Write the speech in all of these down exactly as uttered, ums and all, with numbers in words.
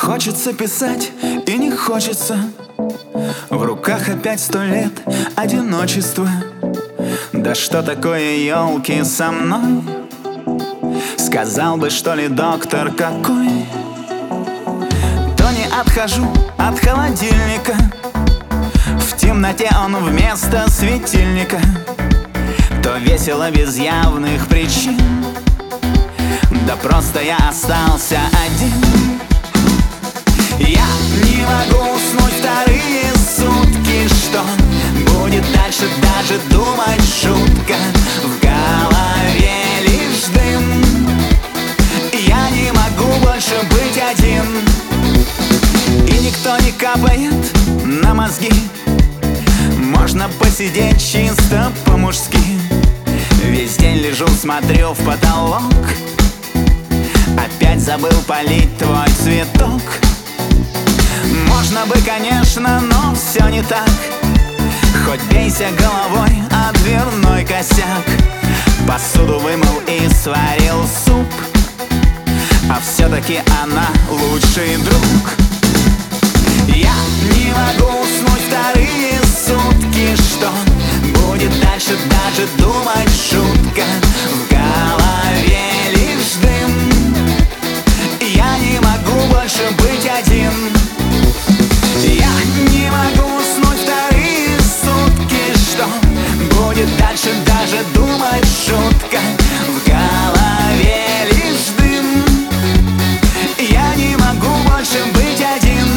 Хочется писать и не хочется. В руках опять сто лет одиночества. Да что такое, елки, со мной? Сказал бы, что ли, доктор какой? То не отхожу от холодильника. В темноте он вместо светильника. То весело без явных причин. Да просто я остался один. Я не могу уснуть вторые сутки. Что будет дальше, даже думать жутко. В голове лишь дым. Я не могу больше быть один. И никто не капает на мозги. Можно посидеть чисто по-мужски. Весь день лежу, смотрю в потолок. Опять забыл полить твой цветок. Можно бы, конечно, но все не так. Хоть бейся головой о дверной косяк. Посуду вымыл и сварил суп. А все-таки она лучший друг. Я не могу уснуть вторые сутки. Что будет дальше, даже думать жутко. В голове лишь дым. Я не могу больше быть один. Я не могу уснуть вторые сутки. Что будет дальше, даже думать жутко. В голове лишь дым. Я не могу больше быть один.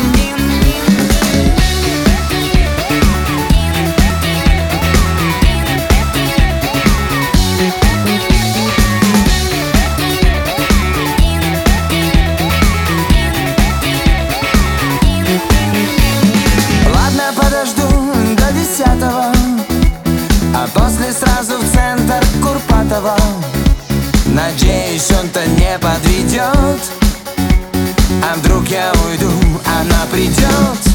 Подожду до десятого, а после сразу в центр Курпатова. Надеюсь, он-то не подведет. А вдруг я уйду, она придет.